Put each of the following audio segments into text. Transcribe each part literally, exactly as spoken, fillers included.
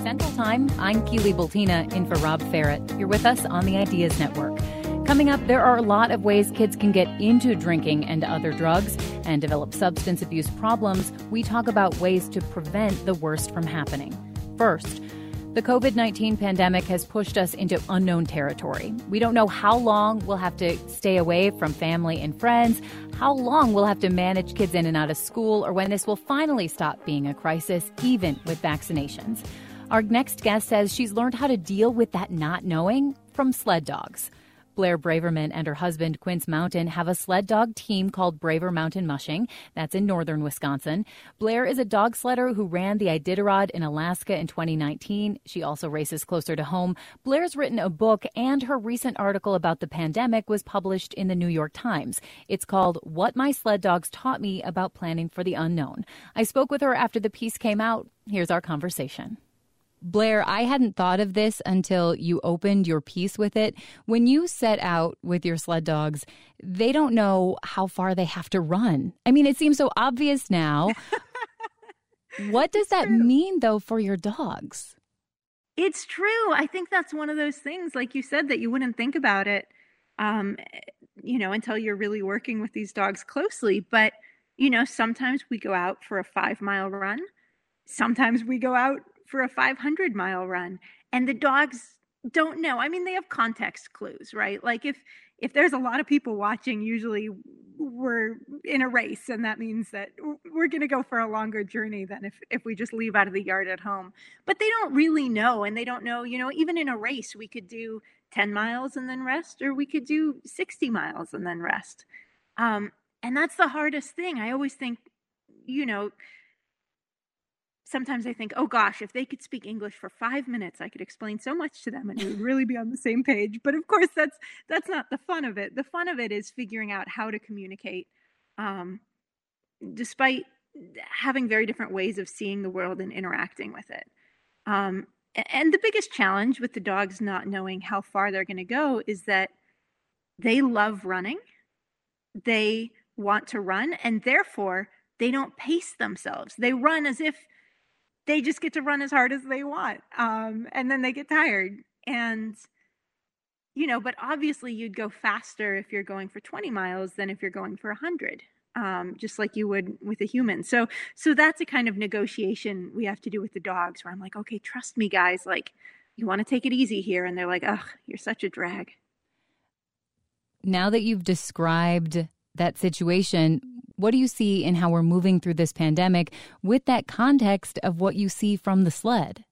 Central Time, I'm Keely Bultina in for Rob Ferrett. You're with us on the Ideas Network. Coming up, there are a lot of ways kids can get into drinking and other drugs and develop substance abuse problems. We talk about ways to prevent the worst from happening. First, the covid nineteen pandemic has pushed us into unknown territory. We don't know how long we'll have to stay away from family and friends, how long we'll have to manage kids in and out of school, or when this will finally stop being a crisis, even with vaccinations. Our next guest says she's learned how to deal with that not knowing from sled dogs. Blair Braverman and her husband, Quince Mountain, have a sled dog team called Braver Mountain Mushing. That's in northern Wisconsin. Blair is a dog sledder who ran the Iditarod in Alaska in twenty nineteen. She also races closer to home. Blair's written a book, and her recent article about the pandemic was published in the New York Times. It's called What My Sled Dogs Taught Me About Planning for the Unknown. I spoke with her after the piece came out. Here's our conversation. Blair, I hadn't thought of this until you opened your piece with it. When you set out with your sled dogs, they don't know how far they have to run. I mean, it seems so obvious now. What does that mean, though, for your dogs? It's true. I think that's one of those things, like you said, that you wouldn't think about it, um, you know, until you're really working with these dogs closely. But, you know, sometimes we go out for a five mile run. Sometimes we go out for a five hundred mile run, and the dogs don't know. I mean, they have context clues, right? Like if if there's a lot of people watching, usually we're in a race, and that means that we're going to go for a longer journey than if if we just leave out of the yard at home. But they don't really know, and they don't know, you know, even in a race, we could do ten miles and then rest, or we could do sixty miles and then rest. Um, and that's the hardest thing. I always think, you know, sometimes I think, oh gosh, if they could speak English for five minutes, I could explain so much to them and we would really be on the same page. But of course, that's that's not the fun of it. The fun of it is figuring out how to communicate, um, despite having very different ways of seeing the world and interacting with it. Um, and the biggest challenge with the dogs not knowing how far they're going to go is that they love running. They want to run, and therefore they don't pace themselves. They run as if they just get to run as hard as they want. Um, and then they get tired. And, you know, but obviously you'd go faster if you're going for twenty miles than if you're going for one hundred, um, just like you would with a human. So, so that's a kind of negotiation we have to do with the dogs where I'm like, okay, trust me, guys. Like, you want to take it easy here. And they're like, ugh, you're such a drag. Now that you've described that situation, what do you see in how we're moving through this pandemic with that context of what you see from the sled?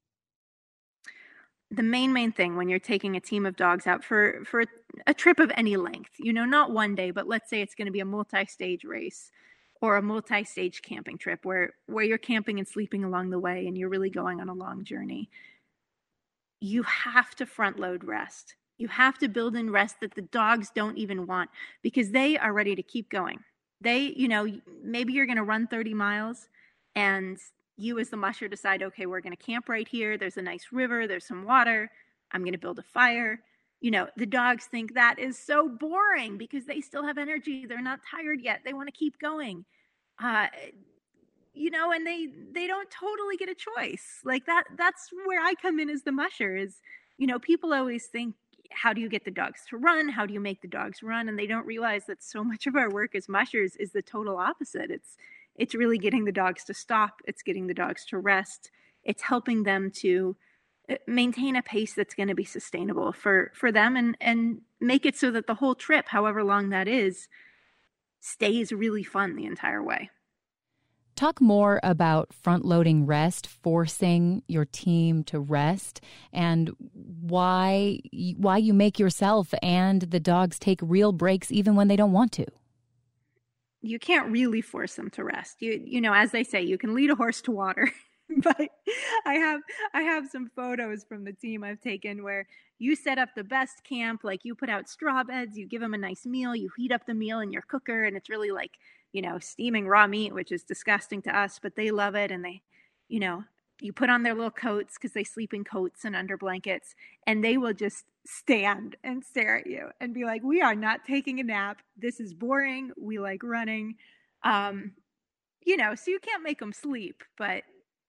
The main, main thing when you're taking a team of dogs out for, for a trip of any length, you know, not one day, but let's say it's going to be a multi-stage race or a multi-stage camping trip where, where you're camping and sleeping along the way and you're really going on a long journey. You have to front load rest. You have to build in rest that the dogs don't even want because they are ready to keep going. They, you know, maybe you're going to run thirty miles and you as the musher decide, okay, we're going to camp right here. There's a nice river. There's some water. I'm going to build a fire. You know, the dogs think that is so boring because they still have energy. They're not tired yet. They want to keep going. Uh, you know, and they, they don't totally get a choice. Like that, that's where I come in as the musher is, you know, people always think, how do you get the dogs to run? How do you make the dogs run? And they don't realize that so much of our work as mushers is the total opposite. It's it's really getting the dogs to stop. It's getting the dogs to rest. It's helping them to maintain a pace that's going to be sustainable for, for them and, and make it so that the whole trip, however long that is, stays really fun the entire way. Talk more about front-loading rest, forcing your team to rest, and why why you make yourself and the dogs take real breaks even when they don't want to. You can't really force them to rest. You you know, as they say, you can lead a horse to water. But I have I have some photos from the team I've taken where you set up the best camp, like you put out straw beds, you give them a nice meal, you heat up the meal in your cooker, and it's really like, you know, steaming raw meat, which is disgusting to us, but they love it. And they, you know, you put on their little coats because they sleep in coats and under blankets, and they will just stand and stare at you and be like, we are not taking a nap. This is boring. We like running. Um, you know, so you can't make them sleep, but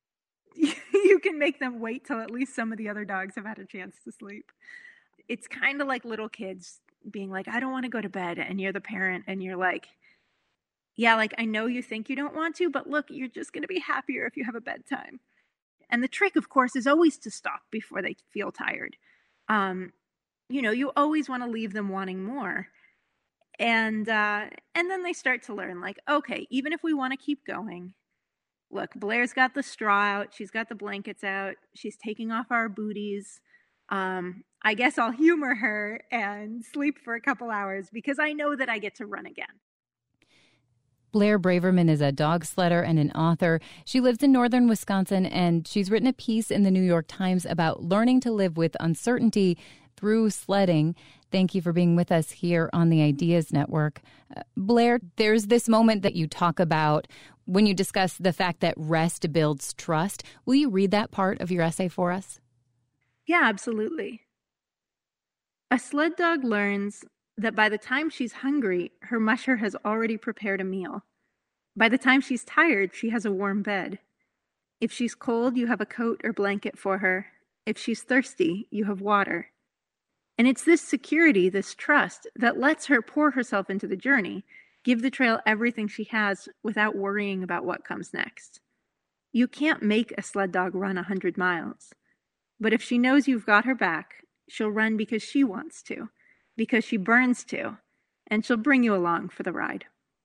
you can make them wait till at least some of the other dogs have had a chance to sleep. It's kind of like little kids being like, I don't want to go to bed. And you're the parent and you're like, yeah, like, I know you think you don't want to, but look, you're just going to be happier if you have a bedtime. And the trick, of course, is always to stop before they feel tired. Um, you know, you always want to leave them wanting more. And uh, and then they start to learn, like, okay, even if we want to keep going, look, Blair's got the straw out. She's got the blankets out. She's taking off our booties. Um, I guess I'll humor her and sleep for a couple hours because I know that I get to run again. Blair Braverman is a dog sledder and an author. She lives in northern Wisconsin, and she's written a piece in the New York Times about learning to live with uncertainty through sledding. Thank you for being with us here on the Ideas Network. Uh, Blair, there's this moment that you talk about when you discuss the fact that rest builds trust. Will you read that part of your essay for us? Yeah, absolutely. A sled dog learns that by the time she's hungry, her musher has already prepared a meal. By the time she's tired, she has a warm bed. If she's cold, you have a coat or blanket for her. If she's thirsty, you have water. And it's this security, this trust, that lets her pour herself into the journey, give the trail everything she has without worrying about what comes next. You can't make a sled dog run a hundred miles. But if she knows you've got her back, she'll run because she wants to, because she burns to, and she'll bring you along for the ride.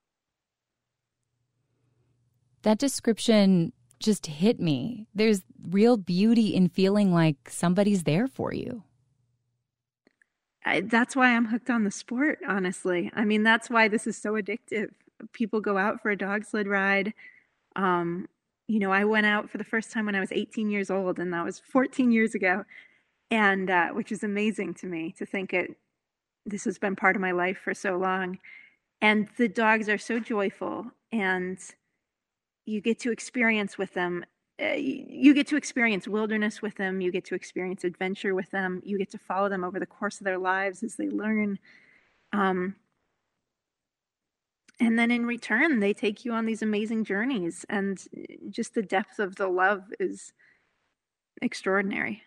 That description just hit me. There's real beauty in feeling like somebody's there for you. I, that's why I'm hooked on the sport, honestly. I mean, that's why this is so addictive. People go out for a dog sled ride. Um, you know, I went out for the first time when I was eighteen years old, and that was fourteen years ago, and uh, which is amazing to me to think it. This has been part of my life for so long. And the dogs are so joyful, and you get to experience with them. Uh, you get to experience wilderness with them. You get to experience adventure with them. You get to follow them over the course of their lives as they learn. Um, and then in return, they take you on these amazing journeys. And just the depth of the love is extraordinary.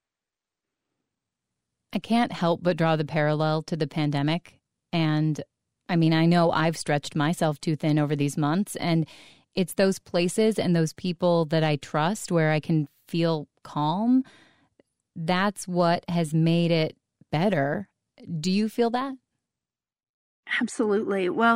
I can't help but draw the parallel to the pandemic. And I mean, I know I've stretched myself too thin over these months, and it's those places and those people that I trust where I can feel calm. That's what has made it better. Do you feel that? Absolutely. Well,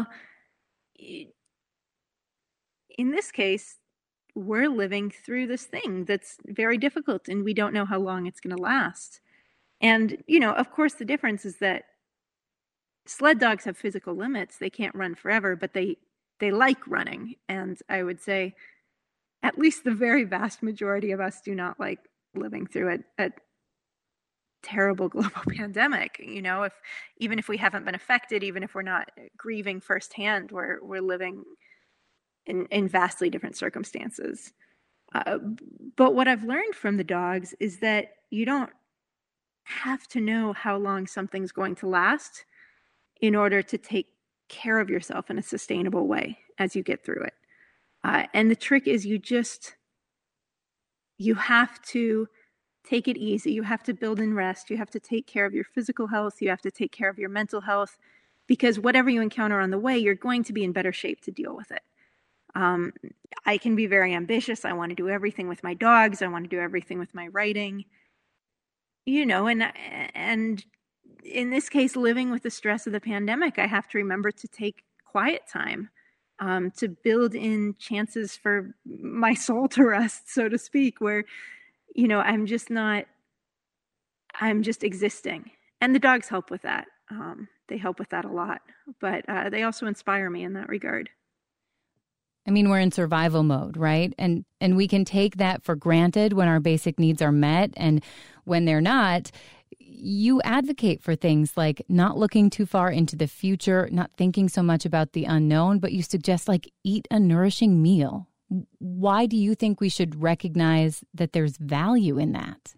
in this case, we're living through this thing that's very difficult, and we don't know how long it's going to last. And, you know, of course, the difference is that sled dogs have physical limits. They can't run forever, but they they like running. And I would say at least the very vast majority of us do not like living through a, a terrible global pandemic. You know, if even if we haven't been affected, even if we're not grieving firsthand, we're we're living in, in vastly different circumstances. Uh, but what I've learned from the dogs is that you don't have to know how long something's going to last in order to take care of yourself in a sustainable way as you get through it. Uh, and the trick is you just, you have to take it easy. You have to build in rest. You have to take care of your physical health. You have to take care of your mental health, because whatever you encounter on the way, you're going to be in better shape to deal with it. Um, I can be very ambitious. I want to do everything with my dogs. I want to do everything with my writing, you know, and, and in this case, living with the stress of the pandemic, I have to remember to take quiet time, um, to build in chances for my soul to rest, so to speak, where, you know, I'm just not, I'm just existing. And the dogs help with that. Um, they help with that a lot, but uh, they also inspire me in that regard. I mean, we're in survival mode, right? And and we can take that for granted when our basic needs are met. And when they're not, you advocate for things like not looking too far into the future, not thinking so much about the unknown, but you suggest like eat a nourishing meal. Why do you think we should recognize that there's value in that?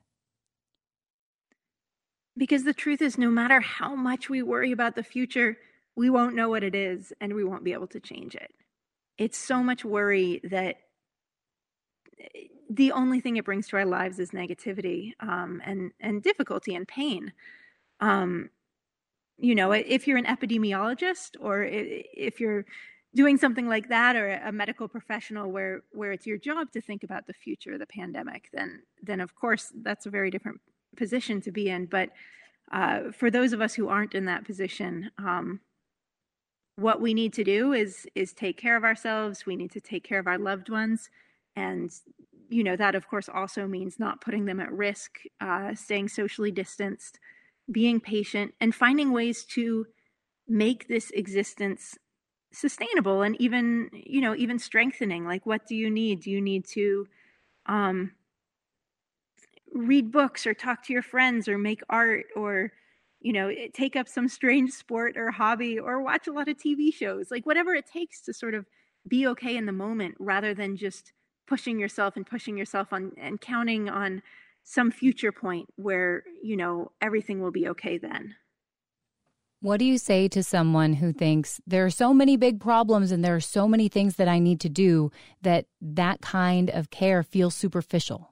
Because the truth is, no matter how much we worry about the future, we won't know what it is and we won't be able to change it. It's so much worry that the only thing it brings to our lives is negativity, um, and, and difficulty and pain. Um, you know, if you're an epidemiologist, or if you're doing something like that, or a medical professional where, where it's your job to think about the future of the pandemic, then, then of course that's a very different position to be in. But uh, for those of us who aren't in that position, um, what we need to do is, is take care of ourselves. We need to take care of our loved ones. And, you know, that of course also means not putting them at risk, uh, staying socially distanced, being patient, and finding ways to make this existence sustainable and even, you know, even strengthening. Like, what do you need? Do you need to um, read books, or talk to your friends, or make art, or, you know, take up some strange sport or hobby, or watch a lot of T V shows? Like, whatever it takes to sort of be okay in the moment, rather than just pushing yourself and pushing yourself on and counting on some future point where, you know, everything will be okay then. What do you say to someone who thinks there are so many big problems and there are so many things that I need to do that that kind of care feels superficial?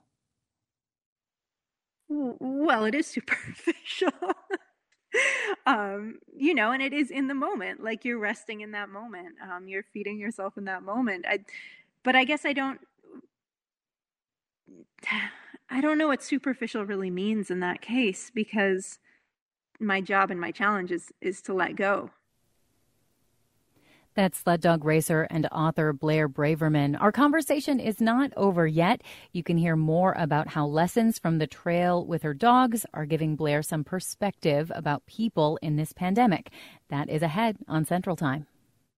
Well, it is superficial. um, you know, and it is in the moment, like you're resting in that moment. Um, you're feeding yourself in that moment. I, but I guess I don't, I don't know what superficial really means in that case, because my job and my challenge is, is to let go. That's sled dog racer and author Blair Braverman. Our conversation is not over yet. You can hear more about how lessons from the trail with her dogs are giving Blair some perspective about people in this pandemic. That is ahead on Central Time.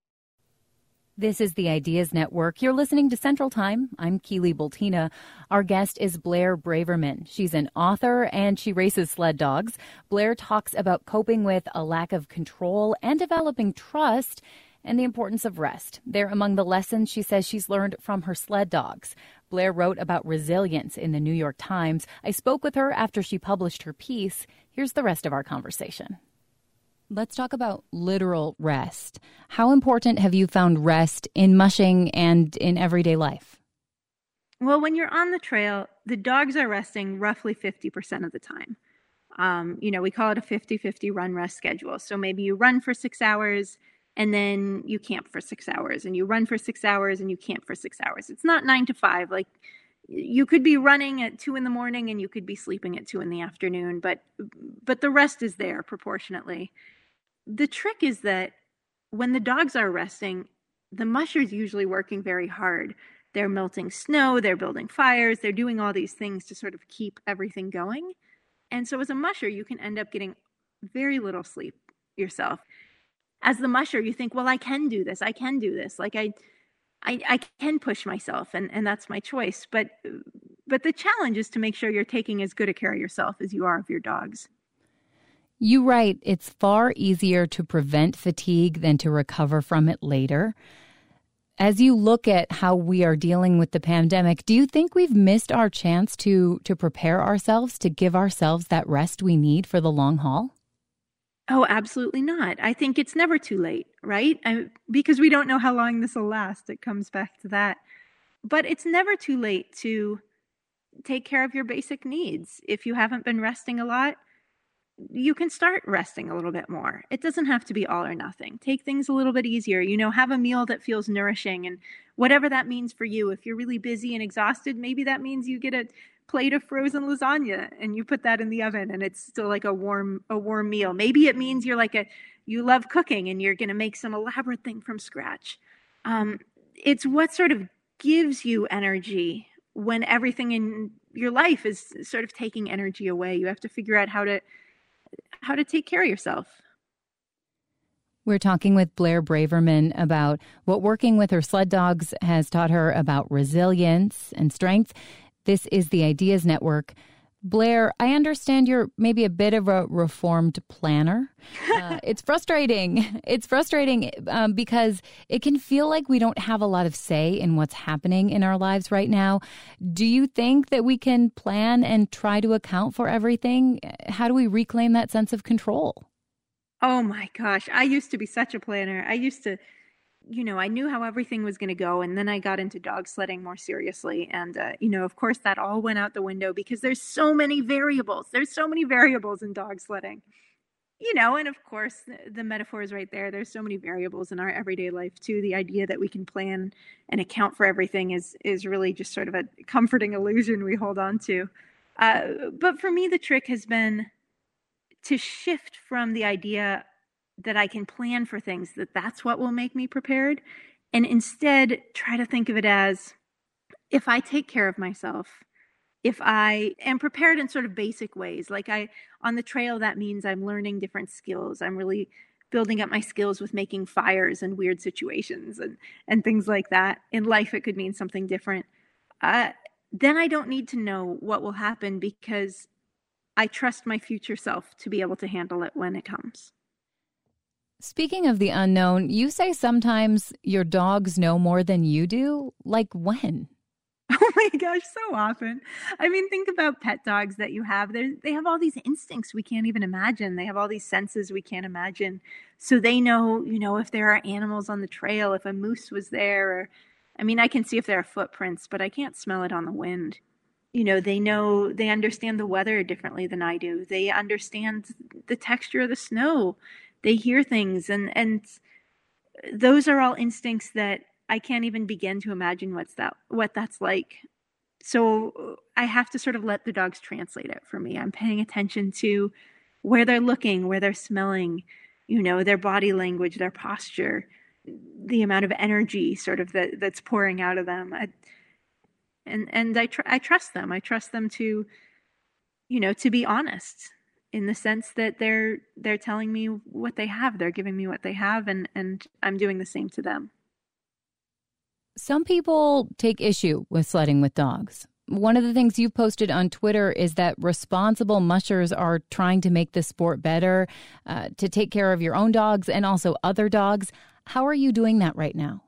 This is the Ideas Network. You're listening to Central Time. I'm Keely Bultina. Our guest is Blair Braverman. She's an author and she races sled dogs. Blair talks about coping with a lack of control and developing trust, and the importance of rest. They're among the lessons she says she's learned from her sled dogs. Blair wrote about resilience in the New York Times. I spoke with her after she published her piece. Here's the rest of our conversation. Let's talk about literal rest. How important have you found rest in mushing and in everyday life? Well, when you're on the trail, the dogs are resting roughly fifty percent of the time. Um, you know, we call it a fifty-fifty run-rest schedule. So maybe you run for six hours and then you camp for six hours, and you run for six hours and you camp for six hours. It's not nine to five. Like, you could be running at two in the morning and you could be sleeping at two in the afternoon, but but the rest is there proportionately. The trick is that when the dogs are resting, the musher's usually working very hard. They're melting snow, they're building fires, they're doing all these things to sort of keep everything going. And so as a musher, you can end up getting very little sleep yourself. As the musher, you think, well, I can do this. I can do this. Like I, I, I can push myself, and, and that's my choice. But, but the challenge is to make sure you're taking as good a care of yourself as you are of your dogs. You write, it's far easier to prevent fatigue than to recover from it later. As you look at how we are dealing with the pandemic, do you think we've missed our chance to to prepare ourselves, to give ourselves that rest we need for the long haul? Oh, absolutely not. I think it's never too late, right? I, because we don't know how long this will last. It comes back to that. But it's never too late to take care of your basic needs. If you haven't been resting a lot, you can start resting a little bit more. It doesn't have to be all or nothing. Take things a little bit easier. You know, have a meal that feels nourishing, and whatever that means for you. If you're really busy and exhausted, maybe that means you get a plate of frozen lasagna and you put that in the oven and it's still like a warm, a warm meal. Maybe it means you're like a, you love cooking and you're going to make some elaborate thing from scratch. Um, it's what sort of gives you energy when everything in your life is sort of taking energy away. You have to figure out how to how to take care of yourself. We're talking with Blair Braverman about what working with her sled dogs has taught her about resilience and strength. This is the Ideas Network. Blair, I understand you're maybe a bit of a reformed planner. Uh, it's frustrating. It's frustrating um, because it can feel like we don't have a lot of say in what's happening in our lives right now. Do you think that we can plan and try to account for everything? How do we reclaim that sense of control? Oh my gosh, I used to be such a planner. I used to you know, I knew how everything was going to go. And then I got into dog sledding more seriously. And, uh, you know, of course, that all went out the window because there's so many variables. There's so many variables in dog sledding. You know, and of course, the, the metaphor is right there. There's so many variables in our everyday life, too. The idea that we can plan and account for everything is is really just sort of a comforting illusion we hold on to. Uh, but for me, the trick has been to shift from the idea that I can plan for things, that that's what will make me prepared, and instead try to think of it as, if I take care of myself, if I am prepared in sort of basic ways, like I, on the trail, that means I'm learning different skills. I'm really building up my skills with making fires in weird situations and, and things like that. In life, it could mean something different. Uh, then I don't need to know what will happen because I trust my future self to be able to handle it when it comes. Speaking of the unknown, you say sometimes your dogs know more than you do. Like when? Oh my gosh, so often. I mean, think about pet dogs that you have. They're, they have all these instincts we can't even imagine. They have all these senses we can't imagine. So they know, you know, if there are animals on the trail, if a moose was there. Or, I mean, I can see if there are footprints, but I can't smell it on the wind. You know, they know, they understand the weather differently than I do. They understand the texture of the snow. They hear things. And, and those are all instincts that I can't even begin to imagine what's that, what that's like. So I have to sort of let the dogs translate it for me. I'm paying attention to where they're looking, where they're smelling, you know, their body language, their posture, the amount of energy sort of that, that's pouring out of them. I, and and I tr- I trust them. I trust them to, you know, to be honest in the sense that they're they're telling me what they have. They're giving me what they have, and and I'm doing the same to them. Some people take issue with sledding with dogs. One of the things you've posted on Twitter is that responsible mushers are trying to make the sport better, uh, to take care of your own dogs and also other dogs. How are you doing that right now?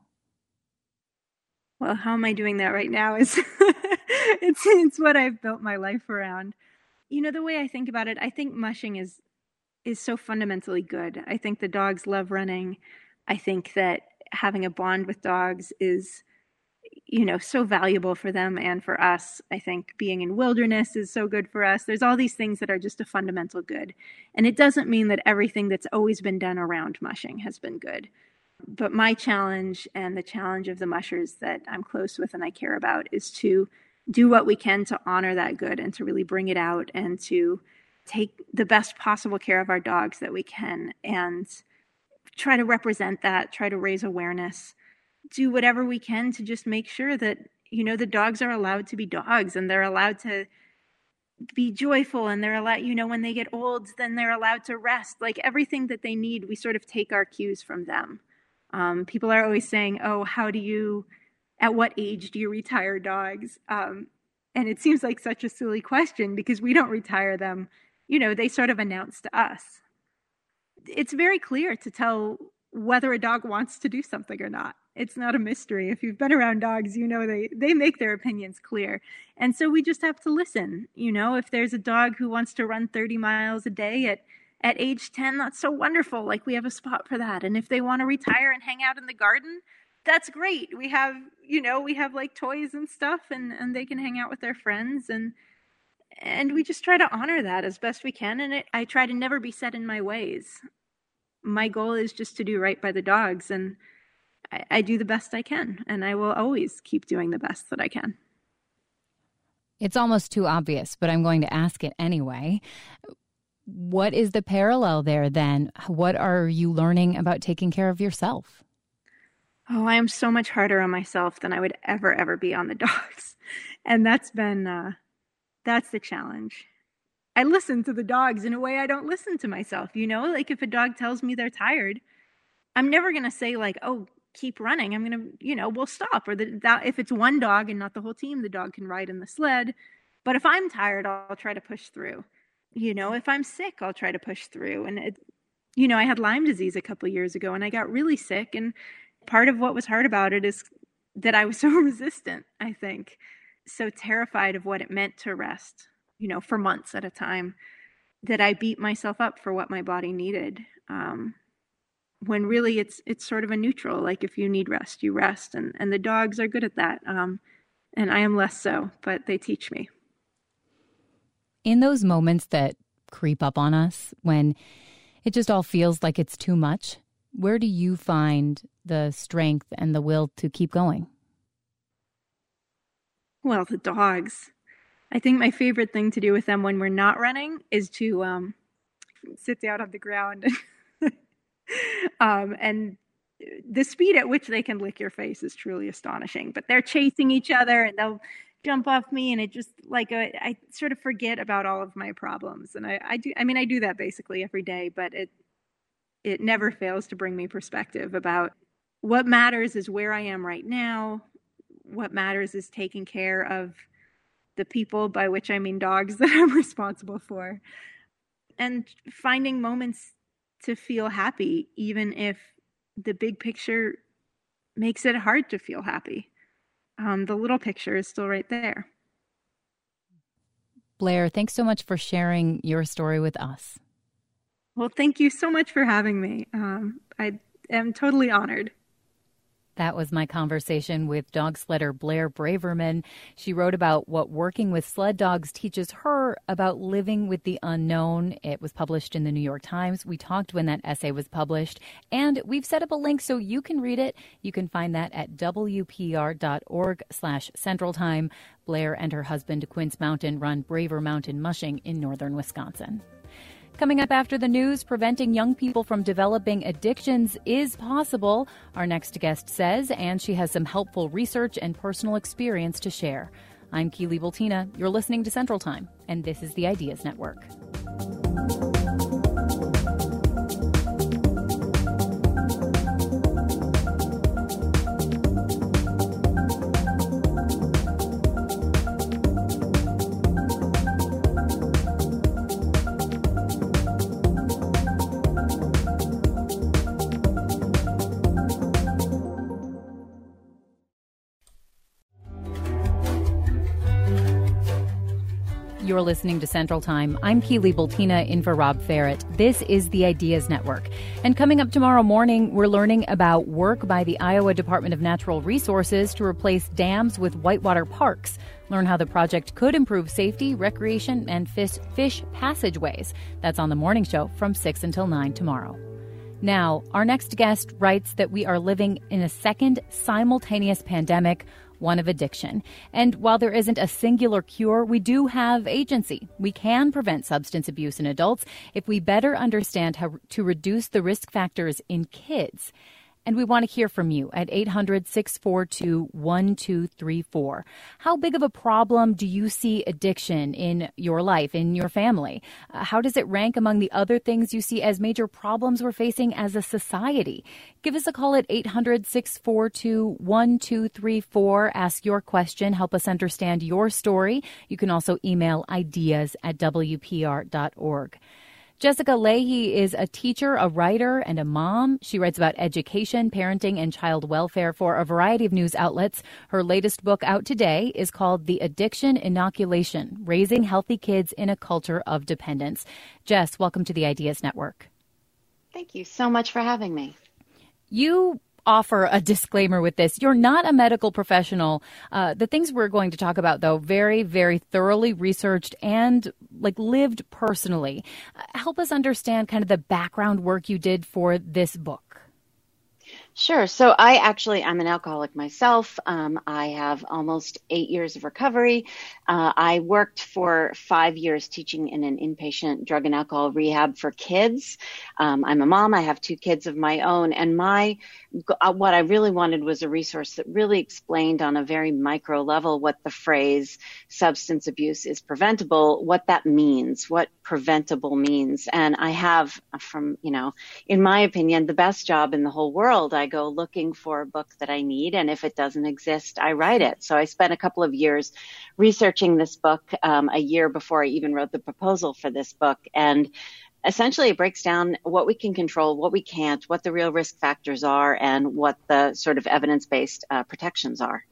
Well, how am I doing that right now is it's it's what I've built my life around. You know, the way I think about it, I think mushing is is so fundamentally good. I think the dogs love running. I think that having a bond with dogs is, you know, so valuable for them and for us. I think being in wilderness is so good for us. There's all these things that are just a fundamental good. And it doesn't mean that everything that's always been done around mushing has been good. But my challenge and the challenge of the mushers that I'm close with and I care about is to do what we can to honor that good and to really bring it out and to take the best possible care of our dogs that we can and try to represent that, try to raise awareness, do whatever we can to just make sure that, you know, the dogs are allowed to be dogs and they're allowed to be joyful and they're allowed, you know, when they get old, then they're allowed to rest. Like everything that they need, we sort of take our cues from them. Um, people are always saying, oh, how do you, at what age do you retire dogs? Um, and it seems like such a silly question because we don't retire them. You know, they sort of announce to us. It's very clear to tell whether a dog wants to do something or not. It's not a mystery. If you've been around dogs, you know they, they make their opinions clear. And so we just have to listen. You know, if there's a dog who wants to run thirty miles a day at, at age ten, that's so wonderful. Like we have a spot for that. And if they want to retire and hang out in the garden, that's great. We have, you know, we have like toys and stuff and, and they can hang out with their friends. And And we just try to honor that as best we can. And it, I try to never be set in my ways. My goal is just to do right by the dogs. And I, I do the best I can. And I will always keep doing the best that I can. It's almost too obvious, but I'm going to ask it anyway. What is the parallel there then? What are you learning about taking care of yourself? Oh, I am so much harder on myself than I would ever, ever be on the dogs. And that's been... Uh, That's the challenge. I listen to the dogs in a way I don't listen to myself, you know? Like if a dog tells me they're tired, I'm never going to say like, oh, keep running. I'm going to, you know, we'll stop. Or the, that, if it's one dog and not the whole team, the dog can ride in the sled. But if I'm tired, I'll try to push through. You know, if I'm sick, I'll try to push through. And, it, you know, I had Lyme disease a couple of years ago and I got really sick. And part of what was hard about it is that I was so resistant, I think. So terrified of what it meant to rest, you know, for months at a time, that I beat myself up for what my body needed. Um, when really it's it's sort of a neutral. Like if you need rest, you rest, and and the dogs are good at that. Um, and I am less so, but they teach me. In those moments that creep up on us, when it just all feels like it's too much, where do you find the strength and the will to keep going? Well, the dogs. I think my favorite thing to do with them when we're not running is to um, sit down on the ground. um, and the speed at which they can lick your face is truly astonishing. But they're chasing each other and they'll jump off me, and it just like a, I sort of forget about all of my problems. And I, I do. I mean, I do that basically every day, but it it never fails to bring me perspective about what matters is where I am right now. What matters is taking care of the people, by which I mean dogs, that I'm responsible for, and finding moments to feel happy, even if the big picture makes it hard to feel happy. Um, the little picture is still right there. Blair, thanks so much for sharing your story with us. Well, thank you so much for having me. Um, I am totally honored. That was my conversation with dog sledder Blair Braverman. She wrote about what working with sled dogs teaches her about living with the unknown. It was published in the New York Times. We talked when that essay was published, and we've set up a link so you can read it. You can find that at W P R dot org slash Central Time. Blair and her husband, Quince Mountain, run Braver Mountain Mushing in northern Wisconsin. Coming up after the news, preventing young people from developing addictions is possible, our next guest says, and she has some helpful research and personal experience to share. I'm Keely Bultina. You're listening to Central Time, and this is the Ideas Network. You're listening to Central Time. I'm Keely Bultina in for Rob Ferret. This is the Ideas Network. And coming up tomorrow morning, we're learning about work by the Iowa Department of Natural Resources to replace dams with whitewater parks. Learn how the project could improve safety, recreation, and fish, fish passageways. That's on the morning show from six until nine tomorrow. Now, our next guest writes that we are living in a second simultaneous pandemic, one of addiction. And while there isn't a singular cure, we do have agency. We can prevent substance abuse in adults if we better understand how to reduce the risk factors in kids. And we want to hear from you at eight hundred, six four two, one two three four. How big of a problem do you see addiction in your life, in your family? Uh, how does it rank among the other things you see as major problems we're facing as a society? Give us a call at eight hundred, six four two, one two three four. Ask your question. Help us understand your story. You can also email ideas at W P R dot org. Jessica Leahy is a teacher, a writer, and a mom. She writes about education, parenting, and child welfare for a variety of news outlets. Her latest book out today is called The Addiction Inoculation: Raising Healthy Kids in a Culture of Dependence. Jess, welcome to the Ideas Network. Thank you so much for having me. You offer a disclaimer with this. You're not a medical professional. Uh, the things we're going to talk about, though, very, very thoroughly researched and like lived personally. Uh, help us understand kind of the background work you did for this book. Sure. So I actually, I'm an alcoholic myself. Um, I have almost eight years of recovery. Uh, I worked for five years teaching in an inpatient drug and alcohol rehab for kids. Um, I'm a mom. I have two kids of my own. And my, what I really wanted was a resource that really explained on a very micro level what the phrase substance abuse is preventable, what that means, what preventable means. And I have, from, you know, in my opinion, the best job in the whole world. I go looking for a book that I need, and if it doesn't exist, I write it. So I spent a couple of years researching this book, um, a year before I even wrote the proposal for this book. And essentially, it breaks down what we can control, what we can't, what the real risk factors are, and what the sort of evidence-based uh, protections are.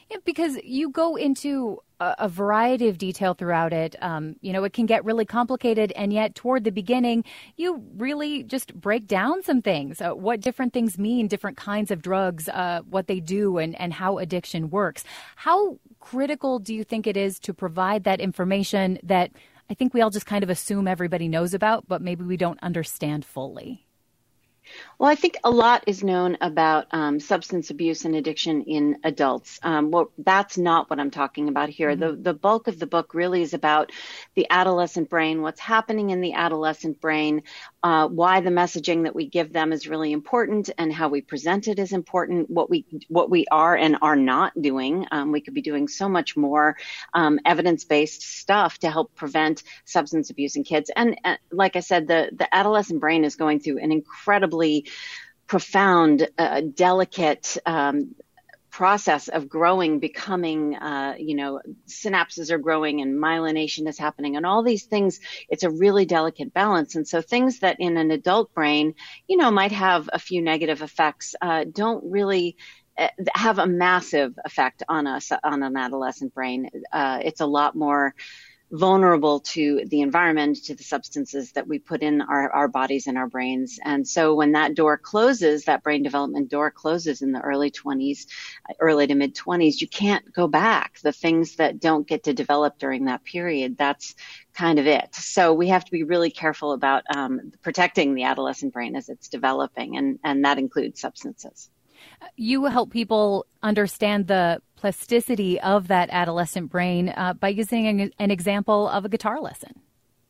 Yeah, because you go into a, a variety of detail throughout it. Um, you know, it can get really complicated, and yet toward the beginning, you really just break down some things, uh, what different things mean, different kinds of drugs, uh, what they do, and, and how addiction works. How critical do you think it is to provide that information that I think we all just kind of assume everybody knows about, but maybe we don't understand fully? Well, I think a lot is known about um, substance abuse and addiction in adults. Um, well, that's not what I'm talking about here. Mm-hmm. The, the bulk of the book really is about the adolescent brain, what's happening in the adolescent brain, uh, why the messaging that we give them is really important, and how we present it is important, what we what we are and are not doing. Um, we could be doing so much more um, evidence-based stuff to help prevent substance abuse in kids. And uh, like I said, the, the adolescent brain is going through an incredibly profound, uh, delicate um, process of growing, becoming, uh, you know, synapses are growing and myelination is happening and all these things. It's a really delicate balance. And so things that in an adult brain, you know, might have a few negative effects, uh, don't really have a massive effect on us, on an adolescent brain. Uh, it's a lot more vulnerable to the environment, to the substances that we put in our, our bodies and our brains. And so when that door closes, that brain development door closes in the early twenties, early to mid twenties, you can't go back. The things that don't get to develop during that period, that's kind of it. So we have to be really careful about um, protecting the adolescent brain as it's developing, and, and that includes substances. You help people understand the plasticity of that adolescent brain uh, by using an, an example of a guitar lesson.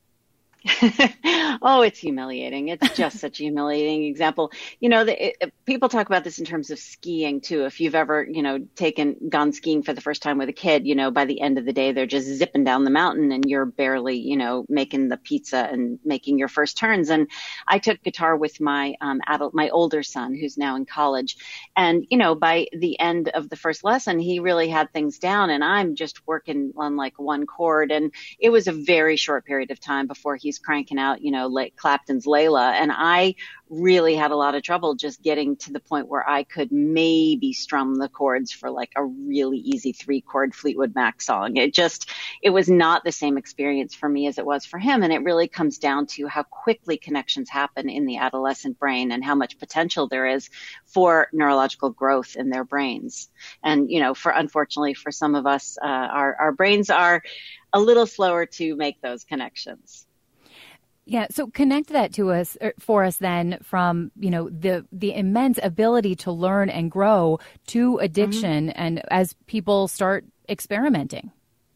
Oh, it's humiliating. It's just such a humiliating example. You know, the, it, people talk about this in terms of skiing too. If you've ever, you know, taken, gone skiing for the first time with a kid, you know, by the end of the day, they're just zipping down the mountain and you're barely, you know, making the pizza and making your first turns. And I took guitar with my um, adult, my older son, who's now in college. And, you know, by the end of the first lesson, he really had things down, and I'm just working on like one chord. And it was a very short period of time before he cranking out, you know, like Clapton's Layla. And I really had a lot of trouble just getting to the point where I could maybe strum the chords for like a really easy three chord Fleetwood Mac song. It just, it was not the same experience for me as it was for him. And it really comes down to how quickly connections happen in the adolescent brain and how much potential there is for neurological growth in their brains. And, you know, for, unfortunately for some of us, uh, our, our brains are a little slower to make those connections. Yeah, so connect that to us for us then from, you know, the the immense ability to learn and grow to addiction, mm-hmm. and as people start experimenting.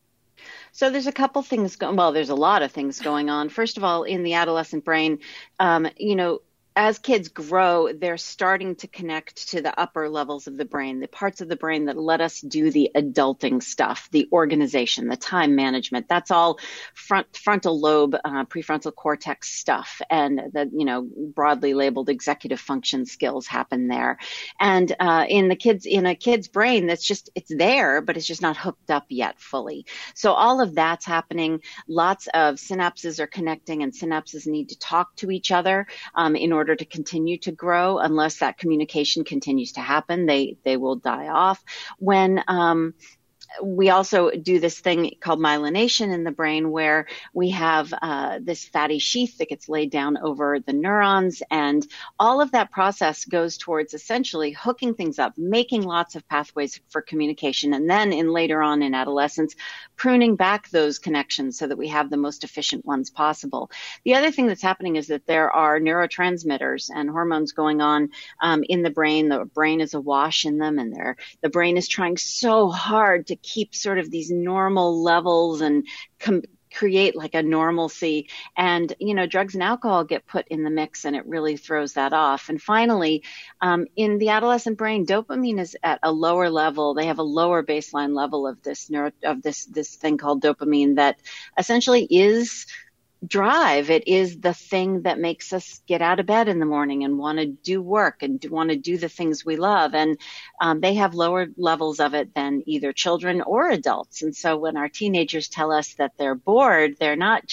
So there's a couple things going, well, there's a lot of things going on. First of all, in the adolescent brain, um, you know, as kids grow, they're starting to connect to the upper levels of the brain, the parts of the brain that let us do the adulting stuff, the organization, the time management. That's all front, frontal lobe, uh, prefrontal cortex stuff. And the, you know, broadly labeled executive function skills happen there. And uh, in the kids, in a kid's brain, that's just, it's there, but it's just not hooked up yet fully. So all of that's happening. Lots of synapses are connecting, and synapses need to talk to each other um, in order to continue to grow. Unless that communication continues to happen, they they will die off. When um, we also do this thing called myelination in the brain, where we have uh, this fatty sheath that gets laid down over the neurons, and all of that process goes towards essentially hooking things up, making lots of pathways for communication, and then in later on in adolescence, pruning back those connections so that we have the most efficient ones possible. The other thing that's happening is that there are neurotransmitters and hormones going on um, in the brain. The brain is awash in them, and they're, the brain is trying so hard to keep sort of these normal levels and com- create like a normalcy. And, you know, drugs and alcohol get put in the mix, and it really throws that off. And finally, um, in the adolescent brain, dopamine is at a lower level. They have a lower baseline level of this neuro, of this, this thing called dopamine that essentially is drive. It is the thing that makes us get out of bed in the morning and want to do work and want to do the things we love. And um, they have lower levels of it than either children or adults. And so when our teenagers tell us that they're bored, they're not just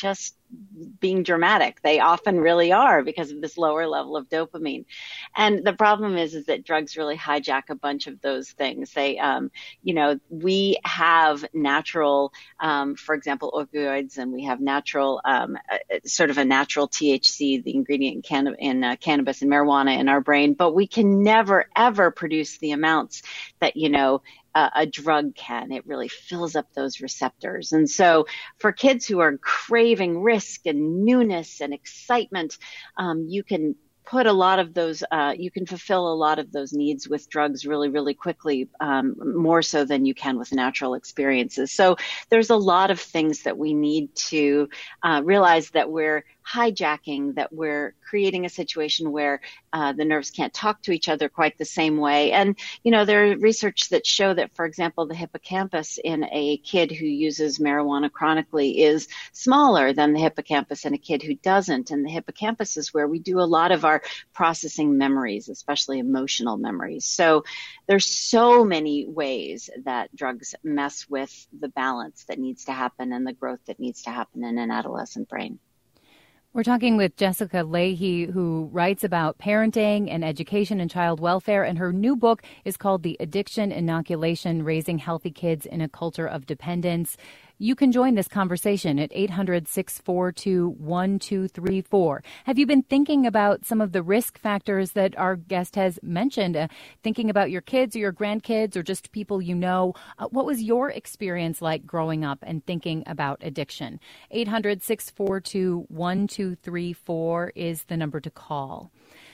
being dramatic. They often really are because of this lower level of dopamine. And the problem is, is that drugs really hijack a bunch of those things. They, um, you know, we have natural, um, for example, opioids, and we have natural, um, uh, sort of a natural T H C, the ingredient in, canna- in uh, cannabis and marijuana in our brain, but we can never, ever produce the amounts that, you know, Uh, a drug can. It really fills up those receptors. And so for kids who are craving risk and newness and excitement, um, you can put a lot of those, uh, you can fulfill a lot of those needs with drugs really, really quickly, um, more so than you can with natural experiences. So there's a lot of things that we need to uh, realize that we're hijacking, that we're creating a situation where uh, the nerves can't talk to each other quite the same way. And, you know, there are research that show that, for example, the hippocampus in a kid who uses marijuana chronically is smaller than the hippocampus in a kid who doesn't. And the hippocampus is where we do a lot of our processing memories, especially emotional memories. So there's so many ways that drugs mess with the balance that needs to happen and the growth that needs to happen in an adolescent brain. We're talking with Jessica Lahey, who writes about parenting and education and child welfare, and her new book is called The Addiction Inoculation: Raising Healthy Kids in a Culture of Dependence. You can join this conversation at eight hundred, six four two, one two three four. Have you been thinking about some of the risk factors that our guest has mentioned? Uh, thinking about your kids or your grandkids or just people you know? Uh, what was your experience like growing up and thinking about addiction? eight hundred, six four two, one two three four is the number to call.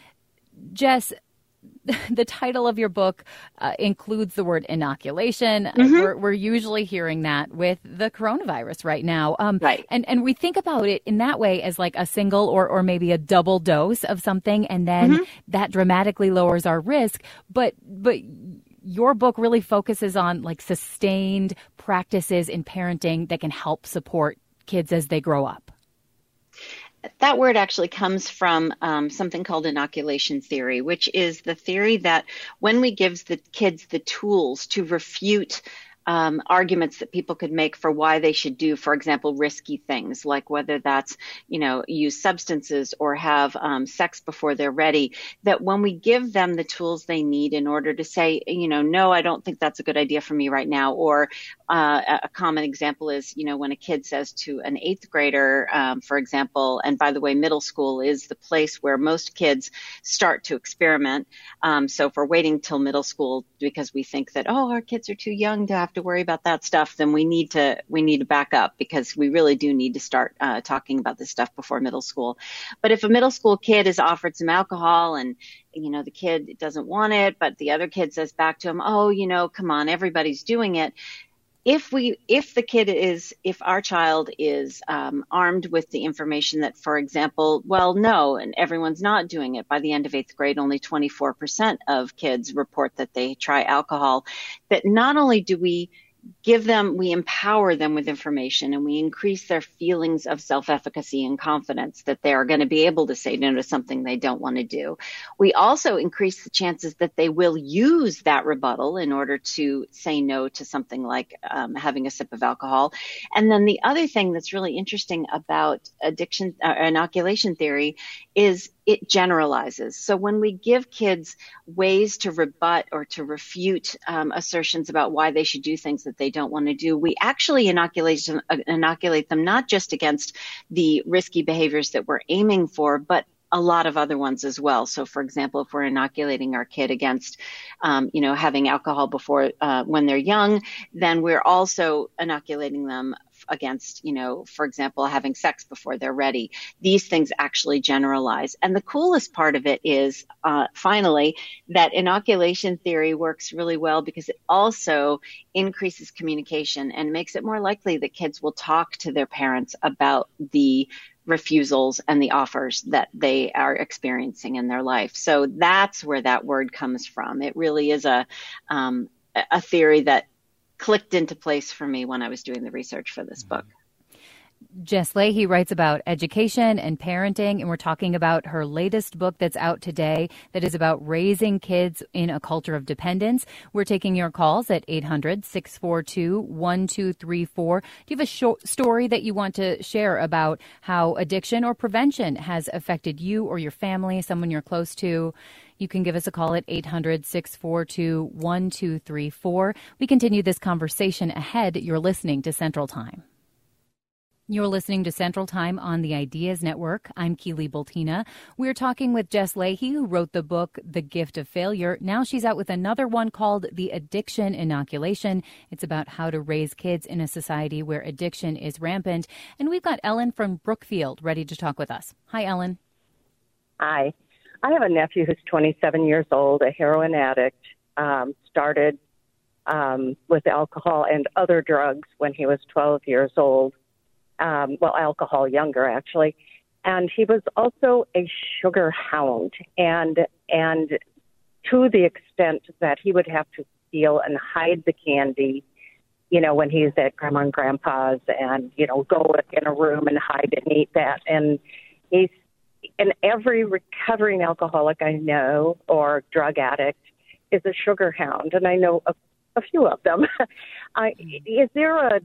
Jess, the title of your book uh, includes the word inoculation. Mm-hmm. We're, we're usually hearing that with the coronavirus right now. Um, right. And, and we think about it in that way as like a single or, or maybe a double dose of something, and then mm-hmm. that dramatically lowers our risk. But, but your book really focuses on like sustained practices in parenting that can help support kids as they grow up. That word actually comes from um, something called inoculation theory, which is the theory that when we give the kids the tools to refute Um, arguments that people could make for why they should do, for example, risky things, like whether that's, you know, use substances or have um, sex before they're ready, that when we give them the tools they need in order to say, you know, no, I don't think that's a good idea for me right now. Or uh, a common example is, you know, when a kid says to an eighth grader, um, for example, and by the way, middle school is the place where most kids start to experiment. Um, so if we're waiting till middle school because we think that, oh, our kids are too young to have to worry about that stuff, then we need to we need to back up, because we really do need to start uh, talking about this stuff before middle school. But if a middle school kid is offered some alcohol and, you know, the kid doesn't want it, but the other kid says back to him, oh, you know, come on, everybody's doing it. If we, if the kid is, if our child is um, armed with the information that, for example, well, no, and everyone's not doing it. By the end of eighth grade, only twenty-four percent of kids report that they try alcohol. That not only do we give them, we empower them with information, and we increase their feelings of self-efficacy and confidence that they are going to be able to say no to something they don't want to do. We also increase the chances that they will use that rebuttal in order to say no to something like um, having a sip of alcohol. And then the other thing that's really interesting about addiction, uh, inoculation theory is it generalizes. So when we give kids ways to rebut or to refute um, assertions about why they should do things that they don't want to do, we actually inoculate them, uh, inoculate them not just against the risky behaviors that we're aiming for, but a lot of other ones as well. So, for example, if we're inoculating our kid against, um, you know, having alcohol before uh, when they're young, then we're also inoculating them against, you know, for example, having sex before they're ready. These things actually generalize. And the coolest part of it is, uh, finally, that inoculation theory works really well because it also increases communication and makes it more likely that kids will talk to their parents about the refusals and the offers that they are experiencing in their life. So that's where that word comes from. It really is a, um, a theory that clicked into place for me when I was doing the research for this book. Jess Lahey writes about education and parenting, and we're talking about her latest book that's out today that is about raising kids in a culture of dependence. We're taking your calls at eight hundred, six four two, one two three four. Do you have a short story that you want to share about how addiction or prevention has affected you or your family, someone you're close to? You can give us a call at eight hundred, six four two, one two three four. We continue this conversation ahead. You're listening to Central Time. You're listening to Central Time on the Ideas Network. I'm Keely Bultina. We're talking with Jess Lahey, who wrote the book, The Gift of Failure. Now she's out with another one called The Addiction Inoculation. It's about how to raise kids in a society where addiction is rampant. And we've got Ellen from Brookfield ready to talk with us. Hi, Ellen. Hi. I have a nephew who's twenty-seven years old, a heroin addict, um, started um, with alcohol and other drugs when he was twelve years old. Um, well, alcohol younger, actually. And he was also a sugar hound, and and to the extent that he would have to steal and hide the candy, you know, when he's at Grandma and Grandpa's, and, you know, go in a room and hide and eat that. And he's, and every recovering alcoholic I know or drug addict is a sugar hound, and I know a, a few of them. I, is there a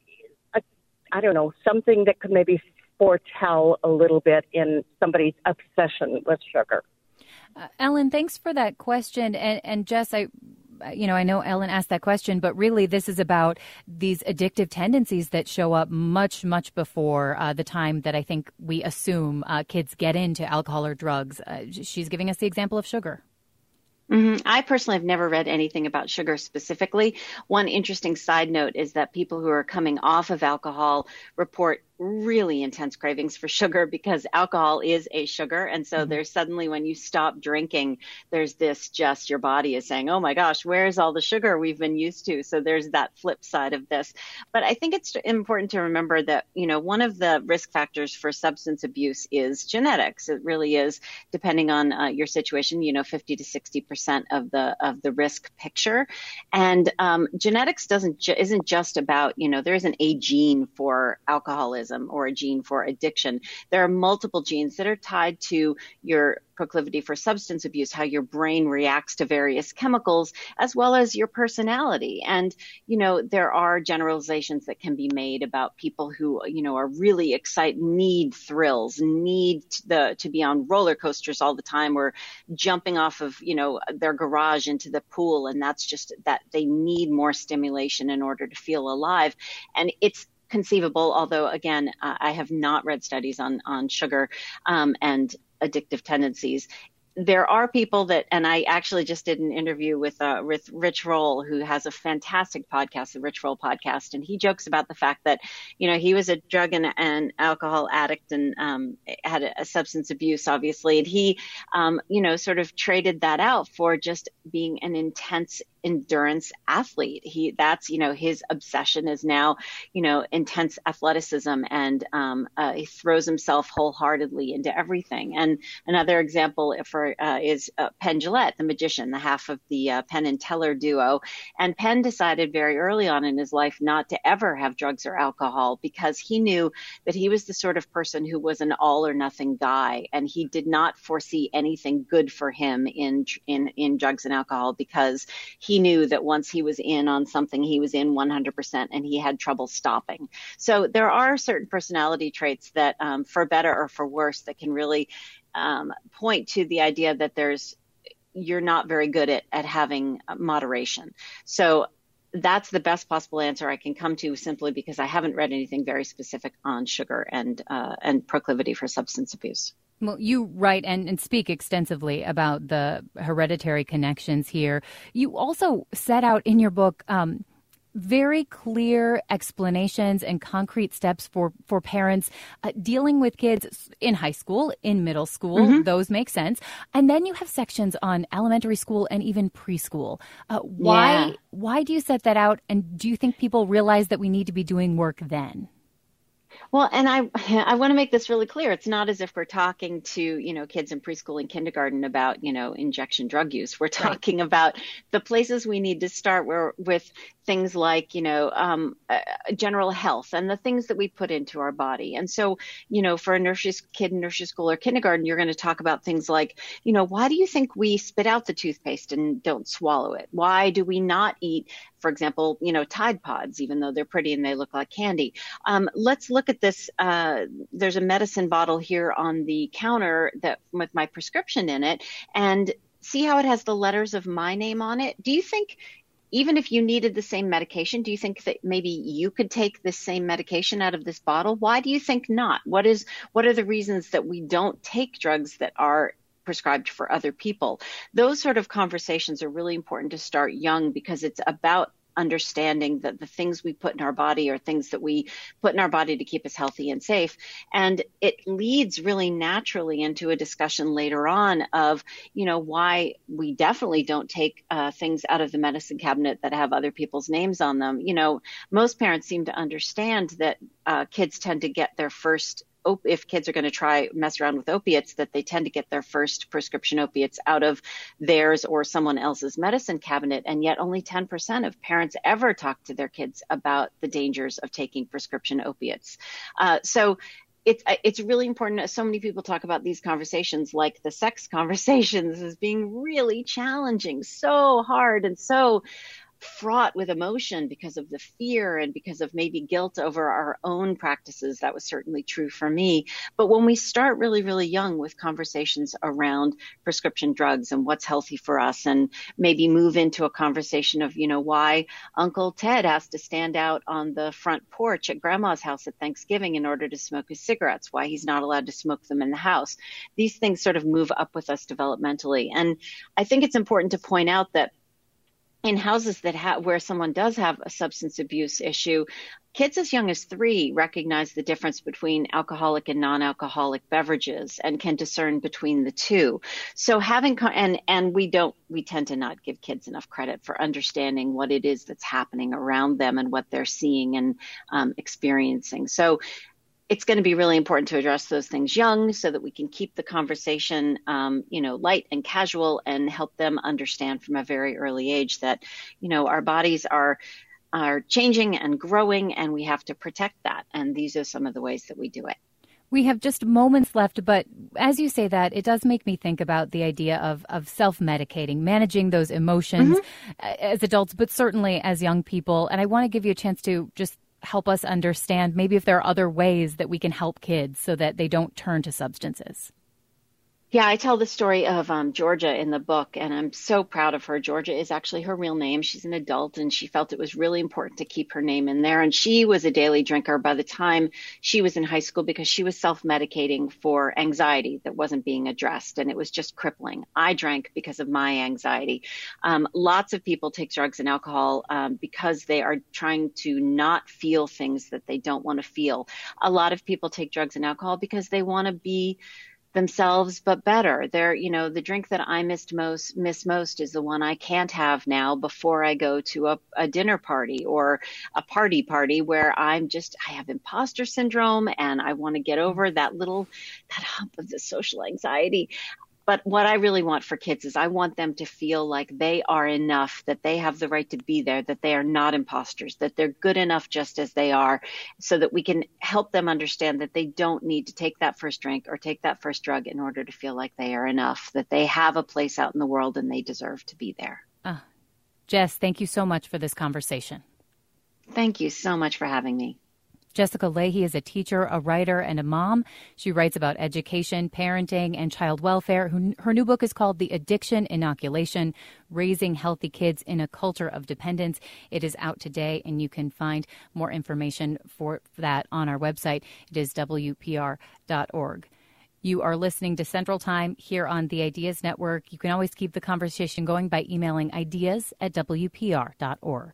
I don't know, something that could maybe foretell a little bit in somebody's obsession with sugar? Uh, Ellen, thanks for that question. And, and Jess, I, you know, I know Ellen asked that question, but really this is about these addictive tendencies that show up much, much before uh, the time that I think we assume uh, kids get into alcohol or drugs. Uh, she's giving us the example of sugar. Mm-hmm. I personally have never read anything about sugar specifically. One interesting side note is that people who are coming off of alcohol report really intense cravings for sugar because alcohol is a sugar. And so mm-hmm. there's suddenly, when you stop drinking, there's this just your body is saying, oh my gosh, where's all the sugar we've been used to? So there's that flip side of this. But I think it's important to remember that, you know, one of the risk factors for substance abuse is genetics. It really is, depending on uh, your situation, you know, fifty to sixty percent of the of the risk picture. And um, genetics doesn't ju- isn't just about, you know, there isn't a gene for alcoholism or a gene for addiction. There are multiple genes that are tied to your proclivity for substance abuse, how your brain reacts to various chemicals, as well as your personality. And, you know, there are generalizations that can be made about people who, you know, are really excited, need thrills, need the to be on roller coasters all the time, or jumping off of, you know, their garage into the pool. And that's just that they need more stimulation in order to feel alive. And it's conceivable, although, again, uh, I have not read studies on, on sugar um, and addictive tendencies. There are people that, and I actually just did an interview with uh, with Rich Roll, who has a fantastic podcast, the Rich Roll podcast, and he jokes about the fact that, you know, he was a drug and, and alcohol addict and um, had a, a substance abuse, obviously, and he, um, you know, sort of traded that out for just being an intense endurance athlete. He, that's, you know, his obsession is now, you know, intense athleticism, and um, uh, he throws himself wholeheartedly into everything. And another example for uh, is uh, Penn Jillette, the magician, the half of the uh, Penn and Teller duo. And Penn decided very early on in his life not to ever have drugs or alcohol because he knew that he was the sort of person who was an all or nothing guy, and he did not foresee anything good for him in in in drugs and alcohol because he He knew that once he was in on something, he was in one hundred percent, and he had trouble stopping. So there are certain personality traits that, um, for better or for worse, that can really um, point to the idea that there's you're not very good at, at having moderation. So that's the best possible answer I can come to, simply because I haven't read anything very specific on sugar and uh, and proclivity for substance abuse. Well, you write and, and speak extensively about the hereditary connections here. You also set out in your book um, very clear explanations and concrete steps for, for parents uh, dealing with kids in high school, in middle school. Mm-hmm. Those make sense. And then you have sections on elementary school and even preschool. Uh, why, yeah. why do you set that out? And do you think people realize that we need to be doing work then? Well, and I I want to make this really clear. It's not as if we're talking to, you know, kids in preschool and kindergarten about, you know, injection drug use. We're talking right. about the places we need to start where, with things like, you know, um, uh, general health and the things that we put into our body. And so, you know, for a nursery kid in nursery school or kindergarten, you're going to talk about things like, you know, why do you think we spit out the toothpaste and don't swallow it? Why do we not eat, for example, you know, Tide Pods, even though they're pretty and they look like candy? Um, let's look at this. Uh, there's a medicine bottle here on the counter that with my prescription in it, and see how it has the letters of my name on it. Do you think, even if you needed the same medication, do you think that maybe you could take this same medication out of this bottle? Why do you think not? What is, what are the reasons that we don't take drugs that are prescribed for other people? Those sort of conversations are really important to start young, because it's about understanding that the things we put in our body are things that we put in our body to keep us healthy and safe. And it leads really naturally into a discussion later on of, you know, why we definitely don't take uh, things out of the medicine cabinet that have other people's names on them. You know, most parents seem to understand that uh, kids tend to get their first if kids are going to try mess around with opiates, that they tend to get their first prescription opiates out of theirs or someone else's medicine cabinet. And yet only ten percent of parents ever talk to their kids about the dangers of taking prescription opiates. Uh, so it's, it's really important. So many people talk about these conversations, like the sex conversations, as being really challenging, so hard and so fraught with emotion because of the fear and because of maybe guilt over our own practices. That was certainly true for me. But when we start really, really young with conversations around prescription drugs and what's healthy for us, and maybe move into a conversation of, you know, why Uncle Ted has to stand out on the front porch at Grandma's house at Thanksgiving in order to smoke his cigarettes, why he's not allowed to smoke them in the house. These things sort of move up with us developmentally. And I think it's important to point out that in houses that ha- where someone does have a substance abuse issue, kids as young as three recognize the difference between alcoholic and non-alcoholic beverages and can discern between the two. So having, co- and, and we don't, we tend to not give kids enough credit for understanding what it is that's happening around them and what they're seeing and um, experiencing. So it's going to be really important to address those things young so that we can keep the conversation, um, you know, light and casual, and help them understand from a very early age that, you know, our bodies are are changing and growing, and we have to protect that. And these are some of the ways that we do it. We have just moments left, but as you say that, it does make me think about the idea of, of self-medicating, managing those emotions mm-hmm. as adults, but certainly as young people. And I want to give you a chance to just help us understand maybe if there are other ways that we can help kids so that they don't turn to substances. Yeah, I tell the story of um, Georgia in the book, and I'm so proud of her. Georgia is actually her real name. She's an adult, and she felt it was really important to keep her name in there. And she was a daily drinker by the time she was in high school because she was self-medicating for anxiety that wasn't being addressed, and it was just crippling. I drank because of my anxiety. Um, lots of people take drugs and alcohol um, because they are trying to not feel things that they don't want to feel. A lot of people take drugs and alcohol because they want to be themselves, but better. They're, you know, the drink that I missed most, miss most is the one I can't have now before I go to a, a dinner party or a party party where I'm just, I have imposter syndrome and I want to get over that little, that hump of the social anxiety. But what I really want for kids is I want them to feel like they are enough, that they have the right to be there, that they are not imposters, that they're good enough just as they are, so that we can help them understand that they don't need to take that first drink or take that first drug in order to feel like they are enough, that they have a place out in the world and they deserve to be there. Uh, Jess, thank you so much for this conversation. Thank you so much for having me. Jessica Lahey is a teacher, a writer, and a mom. She writes about education, parenting, and child welfare. Her new book is called The Addiction Inoculation, Raising Healthy Kids in a Culture of Dependence. It is out today, and you can find more information for that on our website. It is W P R dot org. You are listening to Central Time here on the Ideas Network. You can always keep the conversation going by emailing ideas at W P R dot org.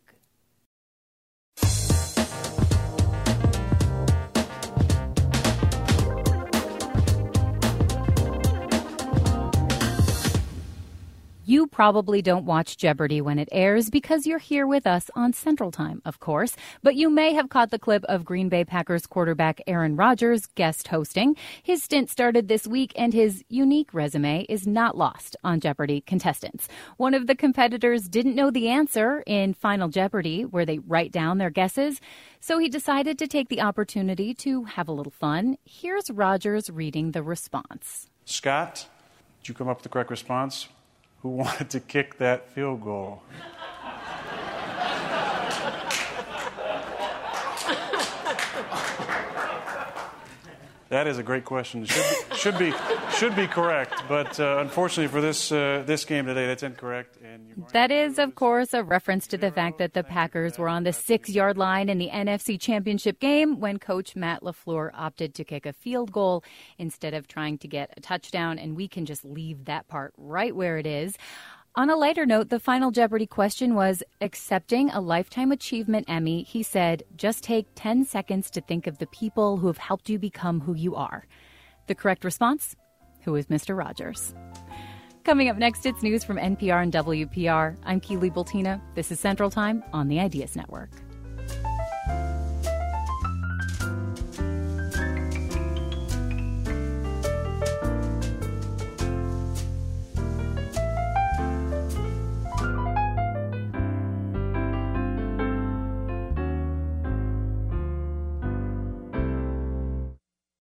You probably don't watch Jeopardy when it airs because you're here with us on Central Time, of course. But you may have caught the clip of Green Bay Packers quarterback Aaron Rodgers guest hosting. His stint started this week, and his unique resume is not lost on Jeopardy contestants. One of the competitors didn't know the answer in Final Jeopardy, where they write down their guesses, so he decided to take the opportunity to have a little fun. Here's Rodgers reading the response. Scott, did you come up with the correct response? Who wanted to kick that field goal? That is a great question. Should be should be, should be correct, but uh, unfortunately for this uh, this game today, that's incorrect. And you're that is, of course, a reference to the fact that the Packers were on the six-yard line in the N F C Championship game when Coach Matt LaFleur opted to kick a field goal instead of trying to get a touchdown, and we can just leave that part right where it is. On a lighter note, the Final Jeopardy question was accepting a Lifetime Achievement Emmy. He said, just take ten seconds to think of the people who have helped you become who you are. The correct response? Who is Mister Rodgers? Coming up next, it's news from N P R and W P R. I'm Keely Bultina. This is Central Time on the Ideas Network.